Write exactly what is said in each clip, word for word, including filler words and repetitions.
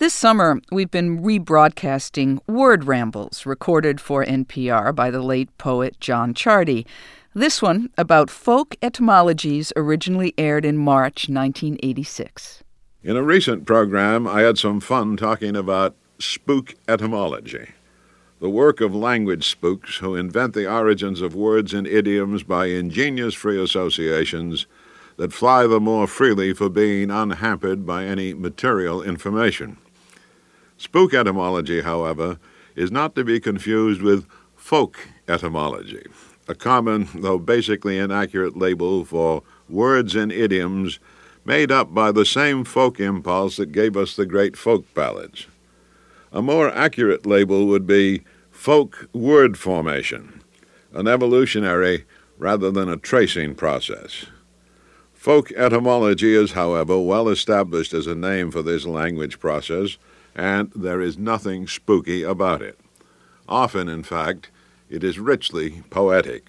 This summer, we've been rebroadcasting Word Rambles, recorded for N P R by the late poet John Chardy. This one about folk etymologies originally aired in March nineteen eighty-six. In a recent program, I had some fun talking about spook etymology, the work of language spooks who invent the origins of words and idioms by ingenious free associations that fly the more freely for being unhampered by any material information. Spook etymology, however, is not to be confused with folk etymology, a common, though basically inaccurate label for words and idioms made up by the same folk impulse that gave us the great folk ballads. A more accurate label would be folk word formation, an evolutionary rather than a tracing process. Folk etymology is, however, well established as a name for this language process, and there is nothing spooky about it. Often, in fact, it is richly poetic.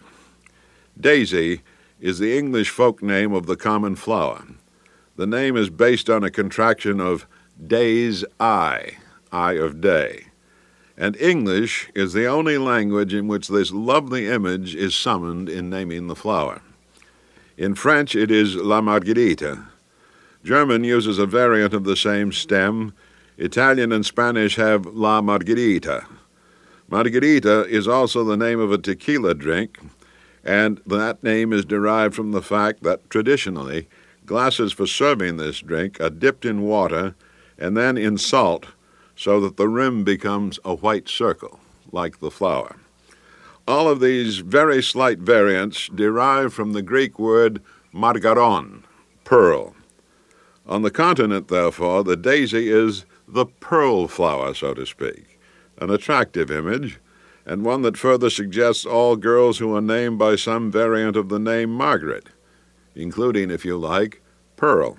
Daisy is the English folk name of the common flower. The name is based on a contraction of day's eye, eye of day. And English is the only language in which this lovely image is summoned in naming the flower. In French, it is la marguerite. German uses a variant of the same stem. Italian and Spanish have la margherita. Margherita is also the name of a tequila drink, and that name is derived from the fact that traditionally glasses for serving this drink are dipped in water and then in salt so that the rim becomes a white circle, like the flower. All of these very slight variants derive from the Greek word margaron, pearl. On the continent, therefore, the daisy is the pearl flower, so to speak, an attractive image, and one that further suggests all girls who are named by some variant of the name Margaret, including, if you like, Pearl.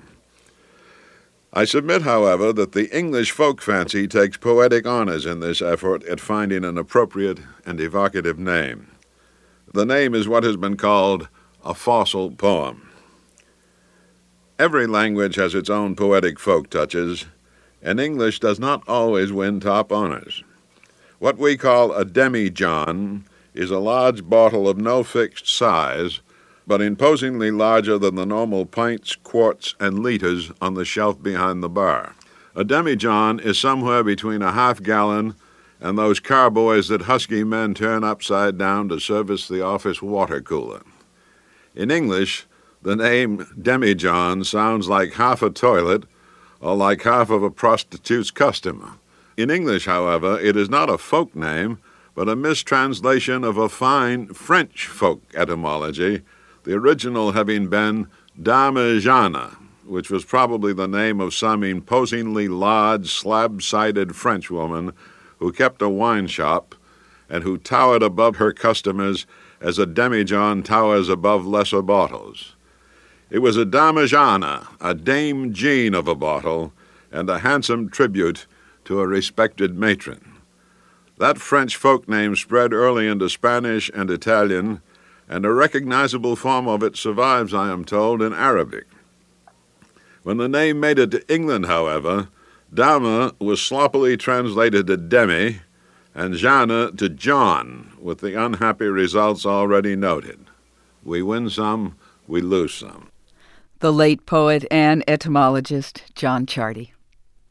I submit, however, that the English folk fancy takes poetic honors in this effort at finding an appropriate and evocative name. The name is what has been called a fossil poem. Every language has its own poetic folk touches, and English does not always win top honors. What we call a demijohn is a large bottle of no fixed size, but imposingly larger than the normal pints, quarts, and liters on the shelf behind the bar. A demijohn is somewhere between a half-gallon and those carboys that husky men turn upside down to service the office water cooler. In English, the name demijohn sounds like half a toilet or like half of a prostitute's customer. In English, however, it is not a folk name, but a mistranslation of a fine French folk etymology, the original having been Dame Jeanne, which was probably the name of some imposingly large, slab-sided Frenchwoman who kept a wine shop and who towered above her customers as a demijohn towers above lesser bottles. It was a Dame Jeanne, a Dame Jean of a bottle, and a handsome tribute to a respected matron. That French folk name spread early into Spanish and Italian, and a recognizable form of it survives, I am told, in Arabic. When the name made it to England, however, Dame was sloppily translated to Demi, and Jeanne to John, with the unhappy results already noted. We win some, we lose some. The late poet and etymologist John Chardy.